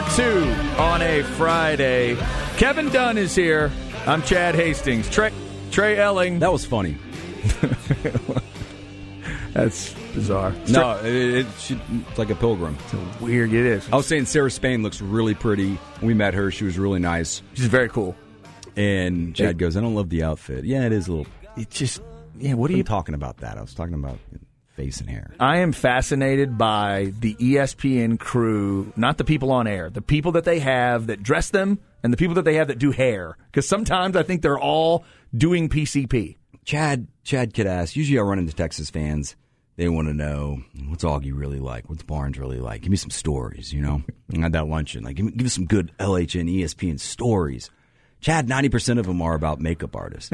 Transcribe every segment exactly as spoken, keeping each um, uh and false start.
two on a Friday. Kevin Dunn is here. I'm Chad Hastings. Trey, Trey Elling. That was funny. That's bizarre. No, it, it, she, it's like a pilgrim. It's weird. It is. I was saying Sarah Spain looks really pretty. We met her. She was really nice. She's very cool. And Chad it, goes, I don't love the outfit. Yeah, it is a little. It just, yeah, what are you talking about that? I was talking about face and hair. I am fascinated by the E S P N crew, not the people on air, the people that they have that dress them and the people that they have that do hair. Because sometimes I think they're all doing P C P. Chad, Chad could ask. Usually I run into Texas fans. They want to know, what's Augie really like? What's Barnes really like? Give me some stories, you know? I had that luncheon. Like, give me, give me some good L H N, E S P N stories. Chad, ninety percent of them are about makeup artists.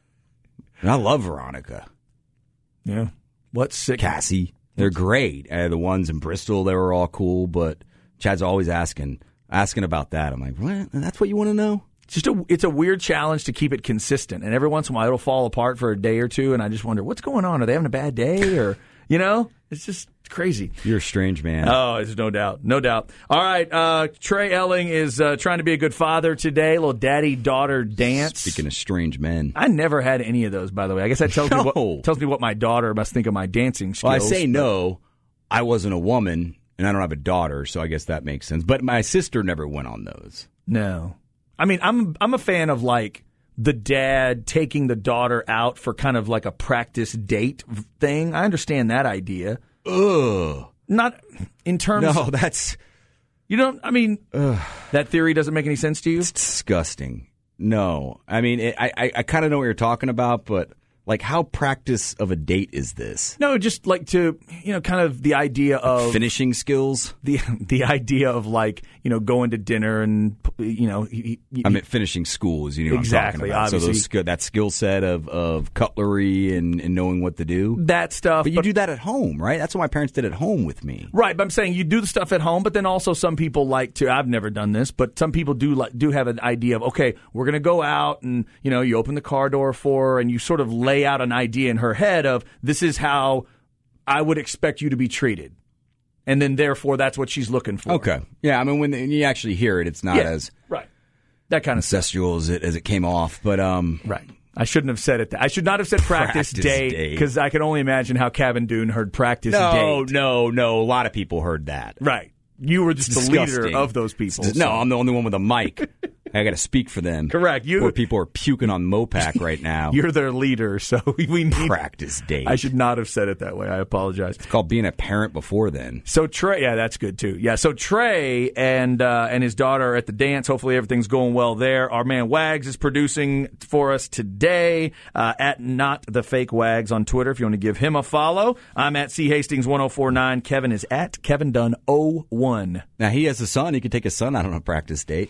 And I love Veronica. Yeah. What's sick? Cassie. They're great. Uh, the ones in Bristol, they were all cool, but Chad's always asking asking about that. I'm like, what? That's what you want to know? It's just a, it's a weird challenge to keep it consistent. And every once in a while, it'll fall apart for a day or two, and I just wonder, what's going on? Are they having a bad day? Or, you know, it's just crazy. You're a strange man. Oh, there's no doubt. No doubt. All right. Uh, Trey Elling is uh, trying to be a good father today. A little daddy-daughter dance. Speaking of strange men. I never had any of those, by the way. I guess that tells, no. me, what, tells me what my daughter must think of my dancing skills. Well, I say no. I wasn't a woman, and I don't have a daughter, so I guess that makes sense. But my sister never went on those. No. I mean, I'm I'm a fan of, like, the dad taking the daughter out for kind of like a practice date thing. I understand that idea. Ugh. Not in terms No, of, that's... You don't, I mean, ugh. That theory doesn't make any sense to you? It's disgusting. No. I mean, it, I, I, I kind of know what you're talking about, but... Like, how practice of a date is this? No, just like to, you know, kind of the idea of... Like finishing skills? The the idea of, like, you know, going to dinner and, you know... He, he, I mean, finishing school is, you know, exactly, what I'm talking about. obviously. So those, that skill set of, of cutlery and, and knowing what to do. That stuff. But you but, do that at home, right? That's what my parents did at home with me. Right, but I'm saying you do the stuff at home, but then also some people like to... I've never done this, but some people do like do have an idea of, okay, we're going to go out and, you know, you open the car door for her and you sort of lay out an idea in her head of, this is how I would expect you to be treated. And then, therefore, that's what she's looking for. Okay. Yeah, I mean, when you actually hear it, it's not yeah, as right. That kind of incestual as it, as it came off. But um, right. I shouldn't have said it. That. I should not have said practice, practice date, because I can only imagine how Kevin Doon heard practice no, date. No, no, no. A lot of people heard that. Right. You were just it's the disgusting. leader of those people. No, so. I'm the only one with a mic. I got to speak for them. Correct. You, Poor people are puking on Mopac right now. You're their leader, so we need... Practice date. I should not have said it that way. I apologize. It's called being a parent before then. So Trey... Yeah, that's good, too. Yeah, so Trey and uh, and his daughter are at the dance. Hopefully everything's going well there. Our man Wags is producing for us today uh, at Not The Fake Wags on Twitter if you want to give him a follow. I'm at C Hastings one oh four nine. Kevin is at Kevin Dunn oh one. Now, he has a son. He could take his son out on a practice date.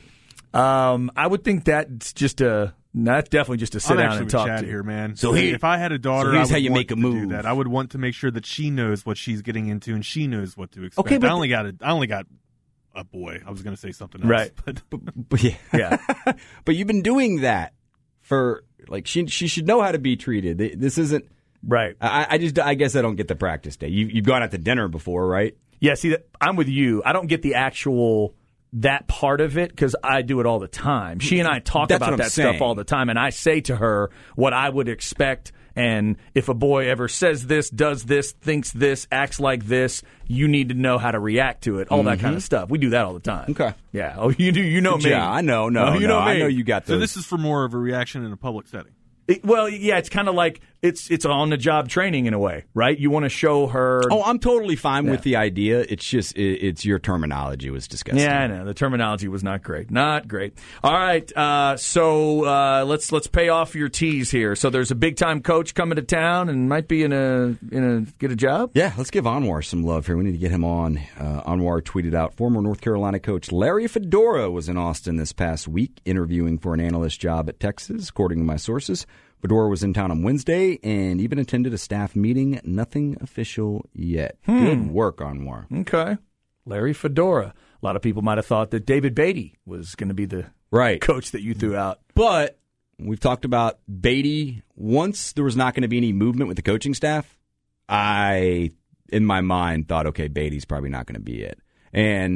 Um, I would think that's just a that's definitely just a sit I'm down and talk Chad to here, man. So he, if I had a daughter, so here's I would how you want make a to move. do that. I would want to make sure that she knows what she's getting into and she knows what to expect. Okay, but I only got a, I only got a boy. I was going to say something else, right? But, but, but yeah, yeah. But you've been doing that for like she she should know how to be treated. This isn't right. I, I just I guess I don't get the practice day. You you've gone out to dinner before, right? Yeah. See, I'm with you. I don't get the actual. That part of it, because I do it all the time. She and I talk That's about that saying. stuff all the time, and I say to her what I would expect, and if a boy ever says this, does this, thinks this, acts like this, you need to know how to react to it, all mm-hmm. that kind of stuff. We do that all the time. Okay. Yeah. Oh, you do. You know me. Yeah, I know. No, oh, you no, know me. I know you got those. So this is for more of a reaction in a public setting. It, well, yeah, it's kind of like it's it's on the job training in a way, right? You want to show her. Oh, I'm totally fine yeah. with the idea. It's just it, it's your terminology was disgusting. Yeah, I know the terminology was not great, not great. All right, uh, so uh, let's let's pay off your tease here. So there's a big time coach coming to town and might be in a in a get a job. Yeah, let's give Anwar some love here. We need to get him on. Uh, Anwar tweeted out former North Carolina coach Larry Fedora was in Austin this past week interviewing for an analyst job at Texas, according to my sources. Fedora was in town on Wednesday and even attended a staff meeting. Nothing official yet. Hmm. Good work, Anwar. Okay. Larry Fedora. A lot of people might have thought that David Beatty was going to be the right. coach that you threw out. But we've talked about Beatty. Once there was not going to be any movement with the coaching staff, I, in my mind, thought, okay, Beatty's probably not going to be it. And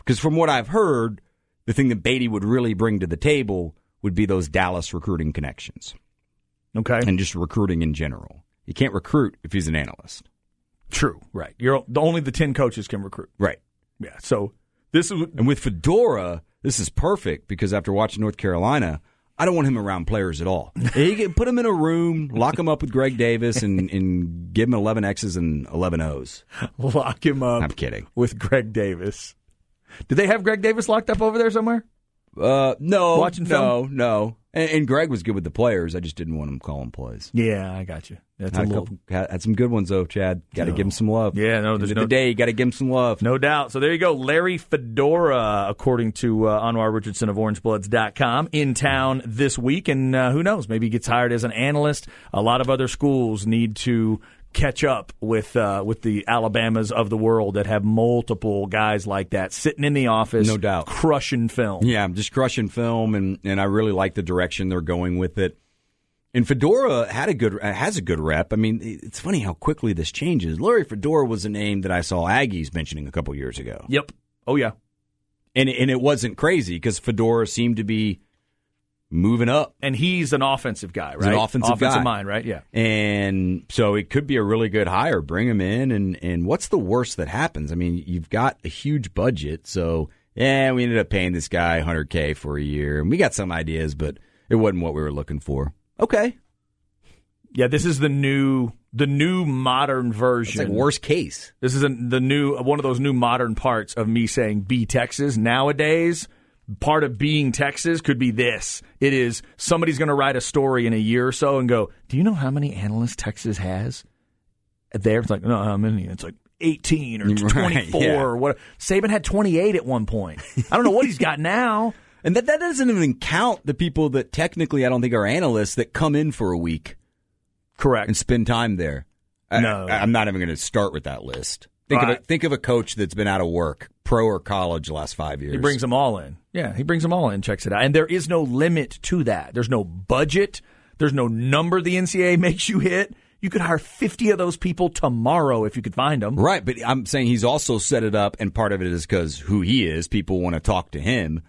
Because from what I've heard, the thing that Beatty would really bring to the table would be those Dallas recruiting connections. Okay. And just recruiting in general. You can't recruit if he's an analyst. True. Right. You're the only the ten coaches can recruit. Right. Yeah. So this is and with Fedora, this is perfect because after watching North Carolina, I don't want him around players at all. You can put him in a room, lock him up with Greg Davis, and, and give him eleven X's and eleven O's. Lock him up. I'm kidding. With Greg Davis. Did they have Greg Davis locked up over there somewhere? Uh, no, Watching no, film? no. And, and Greg was good with the players. I just didn't want him calling plays. Yeah, I got you. That's had, a a little... couple, had, had some good ones though, Chad. Got to No. give him some love. Yeah, no, there's End no of the day. You got to give him some love. No doubt. So there you go. Larry Fedora, according to uh, Anwar Richardson of Orange Bloods dot com, in town this week. And uh, who knows? Maybe he gets hired as an analyst. A lot of other schools need to catch up with uh, with the Alabamas of the world that have multiple guys like that sitting in the office. No doubt. Crushing film. Yeah, I'm just crushing film, and, and I really like the direction they're going with it. And Fedora had a good has a good rep. I mean, it's funny how quickly this changes. Larry Fedora was a name that I saw Aggies mentioning a couple years ago. Yep. Oh, yeah. And, and it wasn't crazy because Fedora seemed to be moving up. And he's an offensive guy, right? He's an offensive, offensive guy. mind, right? Yeah. And so it could be a really good hire. Bring him in, and, and what's the worst that happens? I mean, you've got a huge budget, so yeah, we ended up paying this guy one hundred K for a year, and we got some ideas, but it wasn't what we were looking for. Okay. Yeah, this is the new the new modern version. It's like worst case. This is a, the new one of those new modern parts of me saying be Texas. Nowadays, part of being Texas could be this. It is somebody's going to write a story in a year or so and go, do you know how many analysts Texas has there? It's like, no, how many? It's like eighteen or twenty-four. Right, yeah. Or what? Saban had twenty-eight at one point. I don't know what he's got now. And that, that doesn't even count the people that technically I don't think are analysts that come in for a week. Correct. And spend time there. No. I, I'm not even going to start with that list. Think, All of right. a, think of a coach that's been out of work, pro or college, the last five years. He brings them all in. Yeah, he brings them all in, checks it out. And there is no limit to that. There's no budget. There's no number the N C double A makes you hit. You could hire fifty of those people tomorrow if you could find them. Right, but I'm saying he's also set it up, and part of it is because who he is, people want to talk to him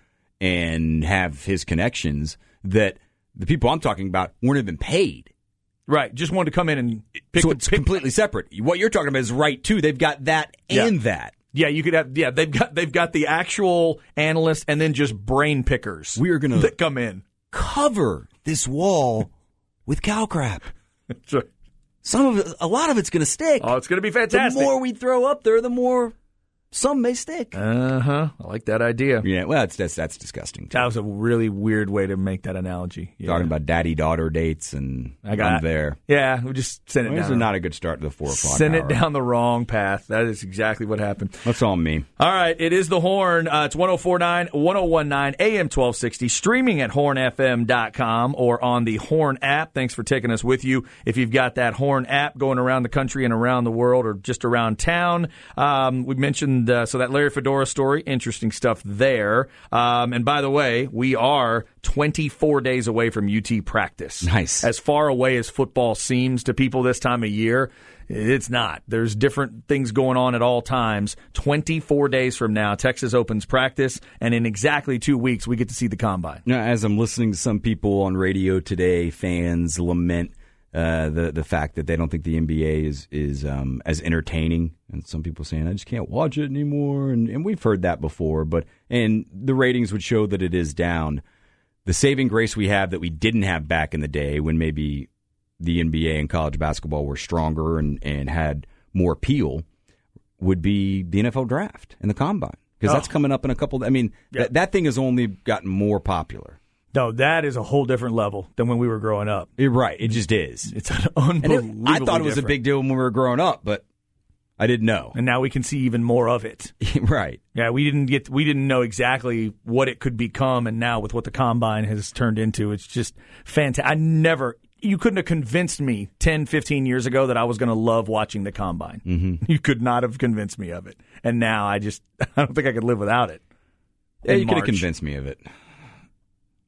and have his connections, that the people I'm talking about weren't even paid. Right, just wanted to come in and pick. So it's pick, completely separate. What you're talking about is right, too. They've got that Yeah. and that. Yeah, you could have. Yeah, they've got they've got the actual analyst and then just brain pickers. We are going to that come in. cover this wall with cow crap. Sure. Some of it, a lot of it's going to stick. Oh, it's going to be The fantastic. more we throw up there, the more some may stick. Uh huh. I like that idea. Yeah, well, that's that's, that's disgusting. Too. That was a really weird way to make that analogy. Yeah. Talking about daddy-daughter dates, and I got I'm there. Yeah, we just sent it Well, this down. is not a good start to the four o'clock Sent hour. it down the wrong path. That is exactly what happened. That's on me. All right, it is the Horn. Uh, it's one oh four point nine, one oh one point nine, A M twelve sixty, streaming at horn f m dot com or on the Horn app. Thanks for taking us with you. If you've got that Horn app going around the country and around the world or just around town, um, we mentioned, uh, so that Larry Fedora story, interesting stuff there. Um, and by the way, we are twenty-four days away from U T practice. Nice. As far away as football seems to people this time of year, it's not. There's different things going on at all times. twenty-four days from now, Texas opens practice, and in exactly two weeks, we get to see the Combine. Now, as I'm listening to some people on radio today, fans lament uh, the the fact that they don't think the N B A is is um, as entertaining, and some people saying I just can't watch it anymore, and, and we've heard that before. But and the ratings would show that it is down. The saving grace we have that we didn't have back in the day when maybe the N B A and college basketball were stronger and, and had more appeal would be the N F L draft and the Combine, because Oh. that's coming up in a couple. I mean, Yeah. that that thing has only gotten more popular. No, that is a whole different level than when we were growing up. You're right. It just is. It's an And it, unbelievable. I thought it was a big deal when we were growing up, but I didn't know. and now we can see even more of it. Right. Yeah, we didn't get, we didn't know exactly what it could become, and now with what the Combine has turned into, it's just fantastic. I never, you couldn't have convinced me ten, fifteen years ago that I was going to love watching the Combine. Mm-hmm. You could not have convinced me of it, and now I just, I don't think I could live without it. Yeah, In you could have March. convinced me of it.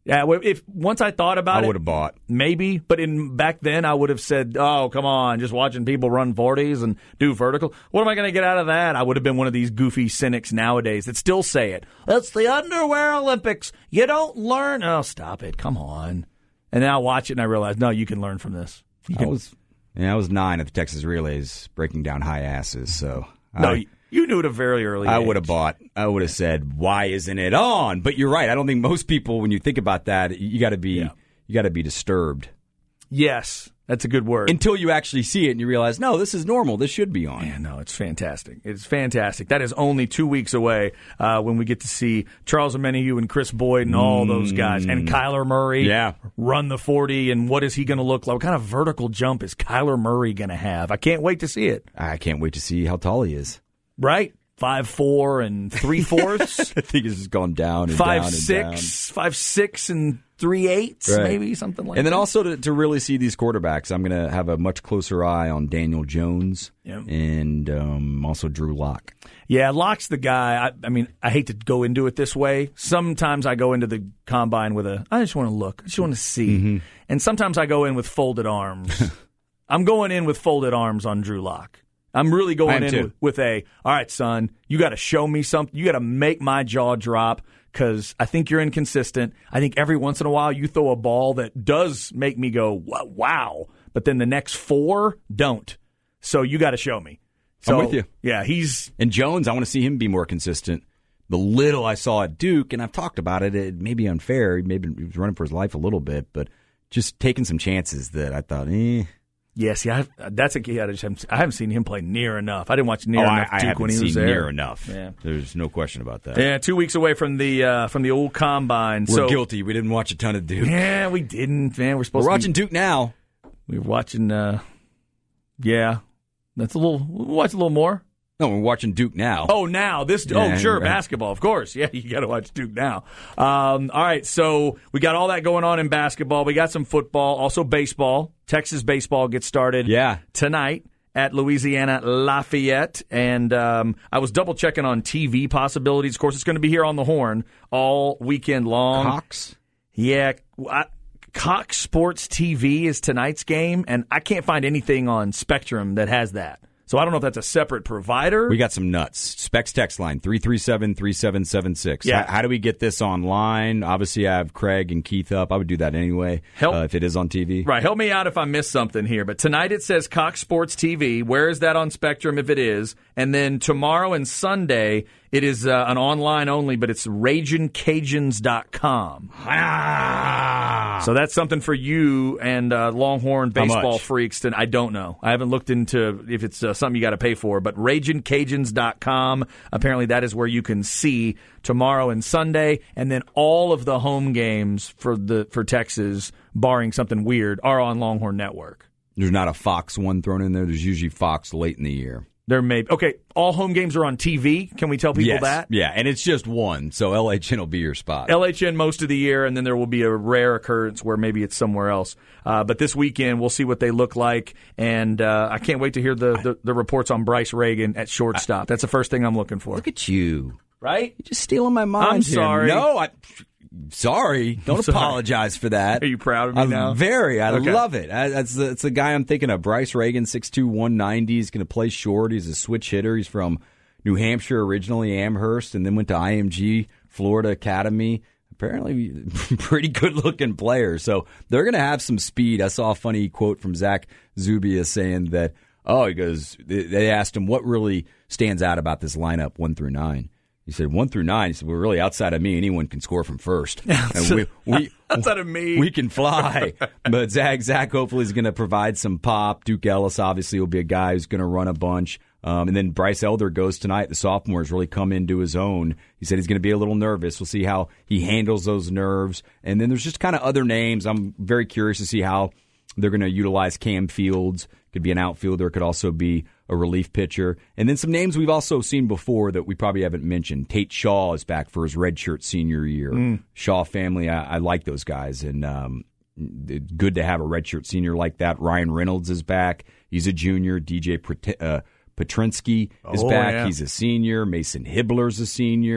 Yeah, well, if once I thought about I it, would have bought. maybe. But in back then, I would have said, "Oh, come on, just watching people run forties and do vertical. What am I going to get out of that?" I would have been one of these goofy cynics nowadays that still say it. It's the underwear Olympics. You don't learn. Oh, stop it! Come on. And then I watch it and I realize, no, you can learn from this. You I can, was, yeah, I was nine at the Texas Relays breaking down high asses. So no, I, you knew at a very early. I age. would have bought. I would have said, "Why isn't it on?" But you're right. I don't think most people, when you think about that, you got to be Yeah. you got to be disturbed Yes, that's a good word. until you actually see it and you realize, no, this is normal. This should be on. Yeah, no, it's fantastic. It's fantastic. That is only two weeks away uh, when we get to see Charles Omenihu and Chris Boyd and all those guys. And Kyler Murray Yeah. run the forty, and what is he going to look like? What kind of vertical jump is Kyler Murray going to have? I can't wait to see it. I can't wait to see how tall he is. Right? Five four and three-fourths? I think it's just gone down and five down and six, down. five six and three-eighths, Right. maybe, something like And then that. also to, to really see these quarterbacks, I'm going to have a much closer eye on Daniel Jones Yep. and um, also Drew Lock. Yeah, Locke's the guy. I, I mean, I hate to go into it this way. Sometimes I go into the combine with a, I just want to look. I just want to see. Mm-hmm. And sometimes I go in with folded arms. I'm going in with folded arms on Drew Lock. I'm really I going am in too. with, with a, all right, son, you got to show me something. You got to make my jaw drop because I think you're inconsistent. I think every once in a while you throw a ball that does make me go, wow. But then the next four don't. So you got to show me. So, I'm with you. Yeah, he's And Jones, I want to see him be more consistent. The little I saw at Duke, and I've talked about it, it may be unfair. Maybe he was running for his life a little bit, but just taking some chances that I thought, eh. Yeah, see, I, that's a key. I, just haven't, I haven't seen him play near enough. I didn't watch near oh, enough I, I Duke haven't when he seen was there. near enough. Yeah. There's no question about that. Yeah, two weeks away from the uh, from the old combine. We're so, guilty. We didn't watch a ton of Duke. Yeah, we didn't. Man, we're supposed We're to watching Duke now. Be, we're watching. Uh, yeah, that's a little. We'll watch a little more. No, we're watching Duke now. Oh, now this. Yeah, oh, sure, right. basketball, of course. Yeah, you got to watch Duke now. Um, all right, so we got all that going on in basketball. We got some football, also baseball. Texas baseball gets started. Yeah. Tonight at Louisiana Lafayette, and um, I was double checking on T V possibilities. Of course, it's going to be here on the Horn all weekend long. Cox? Yeah, I, Cox Sports T V is tonight's game, and I can't find anything on Spectrum that has that. So I don't know if that's a separate provider. We got some nuts. Specs text line, three three seven, three seven seven six. Yeah. How, how do we get this online? Obviously, I have Craig and Keith up. I would do that anyway Help. uh, if it is on T V. Right, help me out if I missed something here. But tonight it says Cox Sports T V. Where is that on Spectrum if it is? And then tomorrow and Sunday, it is uh, an online only, but it's Ragin' Cajuns dot com. Ah. So that's something for you and uh, Longhorn How baseball much? freaks. To, I don't know. I haven't looked into if it's uh, something you got to pay for, but Ragin' Cajuns dot com. Apparently that is where you can see tomorrow and Sunday, and then all of the home games for the for Texas, barring something weird, are on Longhorn Network. There's not a Fox one thrown in there. There's usually Fox late in the year. There may okay. All home games are on T V. Can we tell people yes. that? Yeah, and it's just one, so L H N will be your spot. L H N most of the year, and then there will be a rare occurrence where maybe it's somewhere else. Uh, but this weekend, we'll see what they look like, and uh, I can't wait to hear the, the, the reports on Bryce Reagan at shortstop. That's the first thing I'm looking for. Look at you. Right? You're just stealing my mind. I'm here. sorry. No, I. Sorry. Don't sorry. apologize for that. Are you proud of me I'm now? Very. I Okay. love it. I, that's, the, that's the guy I'm thinking of. Bryce Reagan, six two, one ninety. He's going to play short. He's a switch hitter. He's from New Hampshire originally, Amherst, and then went to I M G, Florida Academy. Apparently, pretty good-looking player. So they're going to have some speed. I saw a funny quote from Zach Zubia saying that, oh, he goes, they asked him what really stands out about this lineup, one through nine. He said, one through nine. He said, well, really, outside of me, anyone can score from first. And we, we, Outside of me. we can fly. But Zach, Zach hopefully is going to provide some pop. Duke Ellis obviously will be a guy who's going to run a bunch. Um, and then Bryce Elder goes tonight. The sophomore has really come into his own. He said he's going to be a little nervous. We'll see how he handles those nerves. And then there's just kind of other names. I'm very curious to see how they're going to utilize Cam Fields. Could be an outfielder. Could also be a relief pitcher. And then some names we've also seen before that we probably haven't mentioned. Tate Shaw is back for his redshirt senior year. Mm. Shaw family, I, I like those guys. And um, good to have a redshirt senior like that. Ryan Reynolds is back. He's a junior. D J Pret- uh, Petrinsky is Oh, back. yeah. He's a senior. Mason Hibbler's a senior.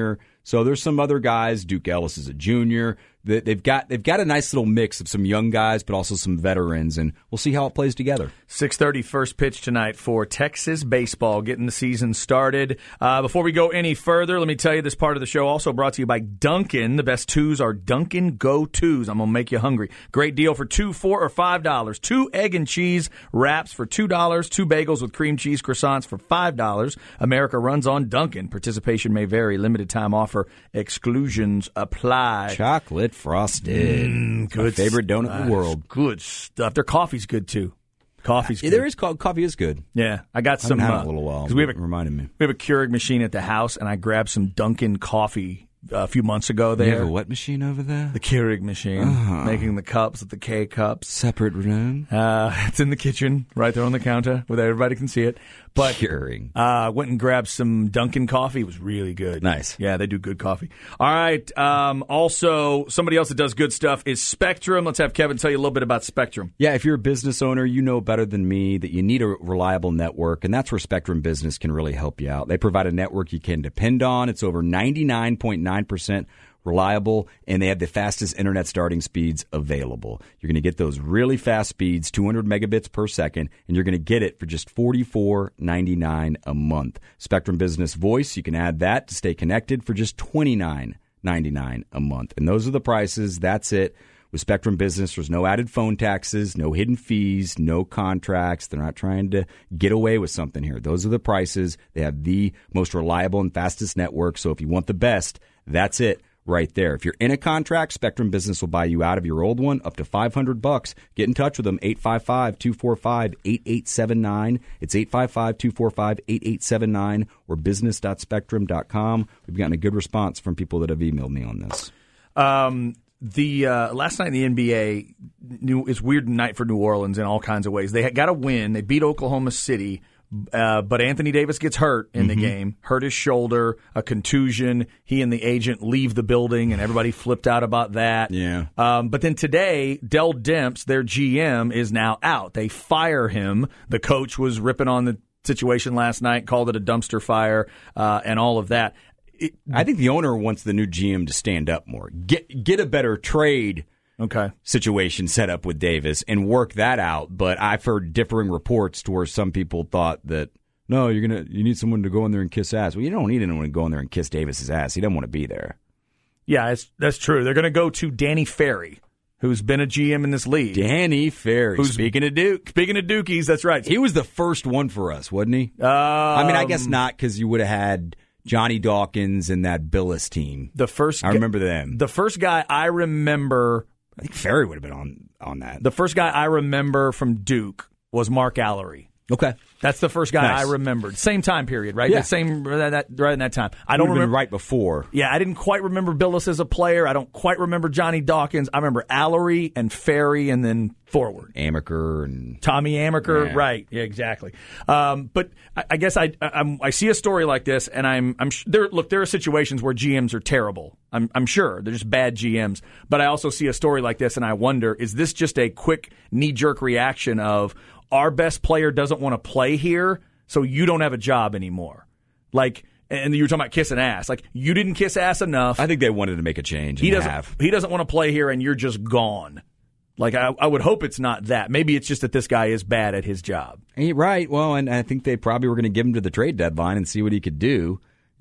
So there's some other guys. Duke Ellis is a junior. They've got they've got a nice little mix of some young guys, but also some veterans, and we'll see how it plays together. six thirty first pitch tonight for Texas baseball, getting the season started. Uh, before we go any further, let me tell you this part of the show also brought to you by Dunkin'. The best twos are Dunkin' Go Twos. I'm gonna make you hungry. Great deal for two, four, or five dollars. Two egg and cheese wraps for two dollars. Two bagels with cream cheese croissants for five dollars. America runs on Dunkin'. Participation may vary. Limited time offer. Exclusions apply. Chocolate frosted. Mm, good My favorite donut stuff. in the world. Good stuff. Their coffee's good too. Coffee's Yeah, good. there is co- coffee is good. Yeah, I got I some. haven't had it uh, in a little while. 'cause we have a, It reminded me. we have a Keurig machine at the house, and I grabbed some Dunkin' coffee uh, a few months ago You there. have a what machine over there? The Keurig machine, Uh-huh. making the cups with the K cups. Separate room. Uh, it's in the kitchen, right there on the counter, where everybody can see it. But Keurig. uh, went and grabbed some Dunkin' coffee. It was really good. Nice. Yeah, they do good coffee. All right. Um, also, somebody else that does good stuff is Spectrum. Let's have Kevin tell you a little bit about Spectrum. Yeah, if you're a business owner, you know better than me that you need a reliable network, and that's where Spectrum Business can really help you out. They provide a network you can depend on. It's over ninety-nine point nine percent reliable, and they have the fastest internet starting speeds available. You're going to get those really fast speeds, two hundred megabits per second, and you're going to get it for just forty-four ninety-nine a month. Spectrum Business Voice, you can add that to stay connected for just twenty-nine ninety-nine a month. And those are the prices. That's it. With Spectrum Business, there's no added phone taxes, no hidden fees, no contracts. They're not trying to get away with something here. Those are the prices. They have the most reliable and fastest network. So if you want the best, that's it right there. If you're in a contract, Spectrum Business will buy you out of your old one up to five hundred bucks. Get in touch with them, eight five five, two four five, eight eight seven nine. It's eight five five, two four five, eight eight seven nine or business dot spectrum dot com. We've gotten a good response from people that have emailed me on this. Um, the uh, last night in the N B A, new, it's a weird night for New Orleans in all kinds of ways. They got a win. They beat Oklahoma City. Uh, but Anthony Davis gets hurt in the game, hurt his shoulder, a contusion. He and the agent leave the building, and everybody flipped out about that. Yeah. Um, but then today, Dell Demps, their G M, is now out. They fire him. The coach was ripping on the situation last night, called it a dumpster fire, uh, and all of that. It, I think the owner wants the new G M to stand up more. Get get a better trade okay. situation set up with Davis and work that out. But I've heard differing reports to where some people thought that, no, you're gonna you need someone to go in there and kiss ass. Well, you don't need anyone to go in there and kiss Davis's ass. He doesn't want to be there. Yeah, it's, that's true. They're going to go to Danny Ferry, who's been a G M in this league. Danny Ferry. Who's- Speaking of Duke, Speaking of Dukies, that's right. he was the first one for us, wasn't he? Um, I mean, I guess not, because you would have had Johnny Dawkins and that Billis team. The first, I remember them. The first guy I remember, I think Ferry would have been on on that. the first guy I remember from Duke was Mark Allery. Okay. That's the first guy Nice. I remembered. Same time period, right? Yeah. That same that, that- right in that time. I don't Would have been remember. right before. Yeah, I didn't quite remember Billis as a player. I don't quite remember Johnny Dawkins. I remember Allery and Ferry, and then forward. Amaker and Tommy Amaker, Yeah. right? Yeah, exactly. Um, but I, I guess I, I I'm, I see a story like this, and I'm I'm sh- there. Look, there are situations where G Ms are terrible. I'm I'm sure they're just bad G Ms. But I also see a story like this, and I wonder: is this just a quick knee jerk reaction of our best player doesn't want to play here, so you don't have a job anymore? Like, and you were talking about kissing ass. Like, you didn't kiss ass enough. I think they wanted to make a change. He and doesn't. have. He doesn't want to play here, and you're just gone. Like, I, I would hope it's not that. Maybe it's just that this guy is bad at his job. Ain't right. Well, and I think they probably were going to give him to the trade deadline and see what he could do.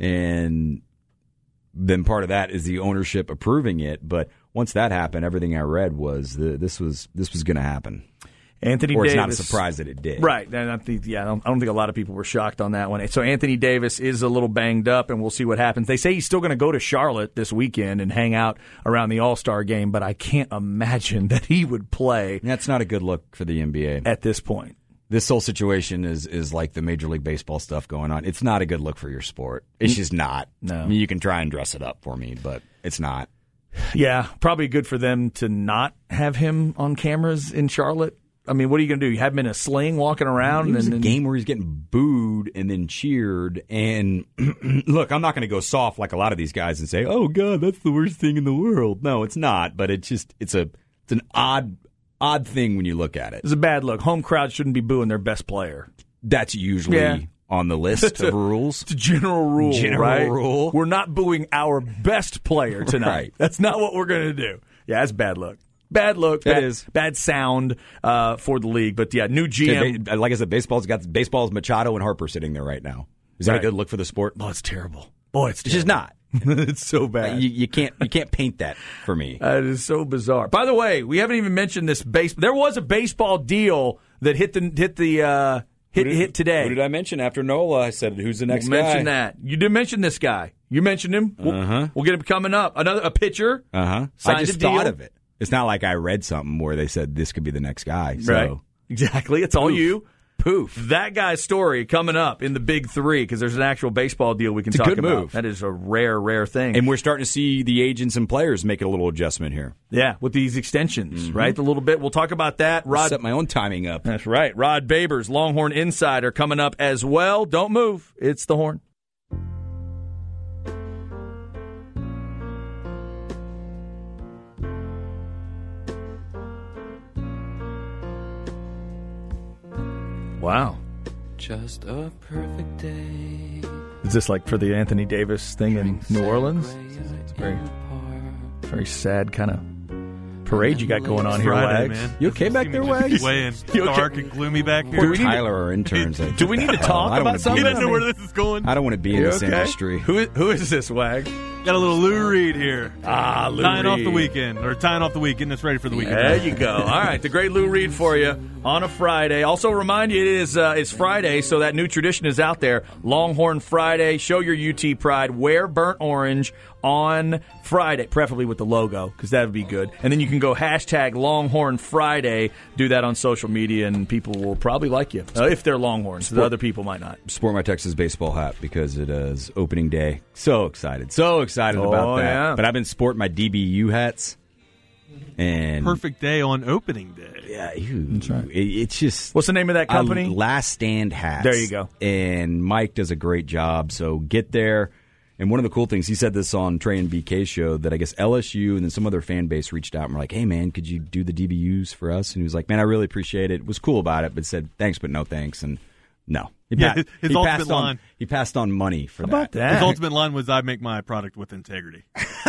And then part of that is the ownership approving it. But once that happened, everything I read was the, this was this was going to happen. Anthony Or it's Davis. not a surprise that it did. Right. And I think, yeah, I don't, I don't think a lot of people were shocked on that one. So Anthony Davis is a little banged up, and we'll see what happens. They say he's still going to go to Charlotte this weekend and hang out around the All-Star game, but I can't imagine that he would play That's not a good look for the N B A. at this point. This whole situation is is like the Major League Baseball stuff going on. It's not a good look for your sport. It's just not. No. I mean, you can try and dress it up for me, but it's not. Yeah, probably good for them to not have him on cameras in Charlotte. I mean, what are you going to do? You have him in a sling walking around? It was and, a and game where he's getting booed and then cheered. And look, I'm not going to go soft like a lot of these guys and say, "Oh God, that's the worst thing in the world." No, it's not. But it's just it's a it's an odd odd thing when you look at it. It's a bad look. Home crowd shouldn't be booing their best player. That's usually Yeah. on the list of rules. It's a general rule, General right? rule. We're not booing our best player tonight. Right. That's not what we're going to do. Yeah, that's bad luck. Bad luck. It Bad, is. bad sound uh, for the league. But, yeah, new G M. Like I said, baseball's got baseball's Machado and Harper sitting there right now. Is that Right. a good look for the sport? Oh, it's terrible. Boy, it's It's just terrible. not. It's so bad. You, you can't you can't paint that for me. That is so bizarre. By the way, we haven't even mentioned this base. There was a baseball deal that hit the hit the uh, hit hit today. Who did I mention after Nola? I said, "Who's the next We'll guy?" mention that. You did mention this guy. You mentioned him. We'll, Uh-huh. we'll get him coming up. Another a pitcher. Uh huh. Signed I just a deal. thought of it. It's not like I read something where they said this could be the next guy. So. Right. Exactly. It's all Poof. you. Poof. That guy's story coming up in the big three because there's an actual baseball deal we can It's a talk good about. move. That is a rare, rare thing. And we're starting to see the agents and players make a little adjustment here. yeah, with these extensions, right? A little bit. We'll talk about that. Rod. Set my own timing up. That's right. Rod Babers, Longhorn Insider, coming up as well. Don't move. It's the Horn. Wow. Just a perfect day. Is this like for the Anthony Davis thing in New Orleans? It's very, very sad kind of parade you got going on here, Friday, Wags. man. You okay back there, Wags? Way You okay? dark and gloomy back here. Do we need to- Tyler are interns. I- Do we need to talk I don't about wanna be something? You in don't know I where mean, this is going. I don't want to be in you this okay? industry. Who, who is this, Wag? Got a little Lou Reed here. Ah, Lou Tying off Reed. the weekend, or tying off the week, getting us ready for the weekend. There you go. All right, the great Lou Reed for you on a Friday. Also, remind you it is uh, it's Friday, so that new tradition is out there. Longhorn Friday. Show your U T pride. Wear burnt orange on Friday, preferably with the logo, because that would be good. And then you can go hashtag Longhorn Friday. Do that on social media, and people will probably like you uh, if they're Longhorns. The other people might not. Sport my Texas baseball hat because it is opening day. So excited. So excited Oh, about that. yeah. But I've been sporting my D B U hats. And Perfect day on opening day. Yeah, ew, That's right. it, it's just What's the name of that company? I- Last Stand Hats. There you go. And Mike does a great job. So get there. And one of the cool things, he said this on Trey and B K's show, that I guess L S U and then some other fan base reached out and were like, hey, man, could you do the D B Us for us? And he was like, man, I really appreciate it. Was cool about it, but said, thanks, but no thanks. And no. He, Yeah, pa- his- his he ultimate passed on, line. He passed on money for How about that. that? His ultimate line was, I make my product with integrity.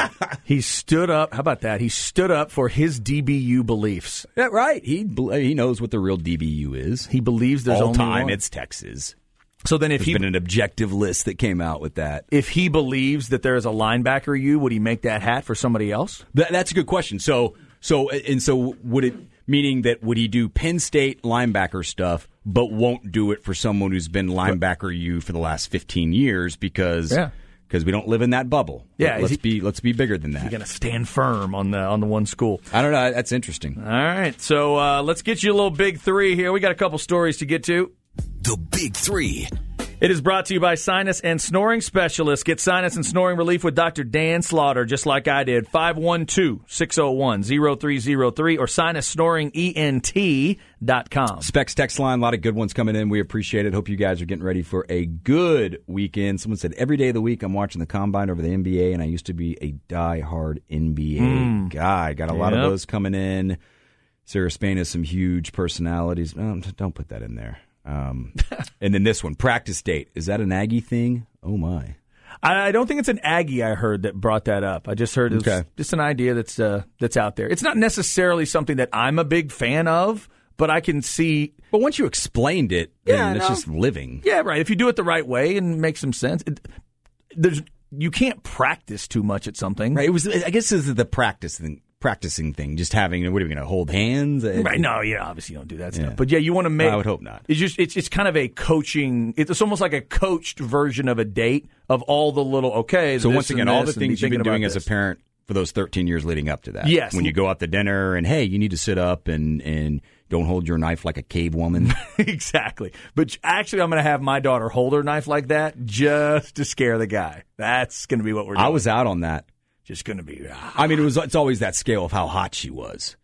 He stood up. How about that? He stood up for his D B U beliefs. Yeah, right. He he knows what the real D B U is. He believes there's All only time, one. it's Texas. So then if There's he been an objective list that came out with that. if he believes that there is a linebacker U, would he make that hat for somebody else? That, that's a good question. So, so, and so, would it meaning that would he do Penn State linebacker stuff, but won't do it for someone who's been linebacker U for the last fifteen years because Yeah. because we don't live in that bubble. Yeah, is let's he- be let's be bigger than that. You're gonna stand firm on the on the one school. I don't know. That's interesting. All right, so uh, let's get you a little big three here. We got a couple stories to get to. The Big Three. It is brought to you by Sinus and Snoring Specialists. Get sinus and snoring relief with Doctor Dan Slaughter, just like I did. five one two, six oh one, oh three oh three or sinus snoring E N T dot com. Specs text line, a lot of good ones coming in. We appreciate it. Hope you guys are getting ready for a good weekend. Someone said, every day of the week I'm watching the Combine over the N B A, and I used to be a diehard N B A guy. Got a lot Yep. of those coming in. Sarah Spain has some huge personalities. Um, don't put that in there. Um, and then this one, practice date. Is that an Aggie thing? Oh, my. I, I don't think it's an Aggie I heard that brought that up. I just heard it's Okay. just an idea that's uh, that's out there. It's not necessarily something that I'm a big fan of, but I can see. But once you explained it, then Yeah, it's no. just living. Yeah, right. If you do it the right way and make some sense, it, there's you can't practice too much at something. Right. It was. I guess this is the practice thing. Practicing thing, just having. What are we going to hold hands? Right. No, yeah, obviously you don't do that stuff. Yeah. But yeah, you want to make. I would hope not. It's just it's it's kind of a coaching. It's almost like a coached version of a date of all the little okay. So this once and again, all the this and be things you've been thinking doing about as a this. parent for those thirteen years leading up to that. Yes. When you go out to dinner and hey, you need to sit up and and don't hold your knife like a cave woman. Exactly. But actually, I'm going to have my daughter hold her knife like that just to scare the guy. That's going to be what we're doing. I was out on that. just going to be. Ah. I mean, it was. It's always that scale of how hot she was.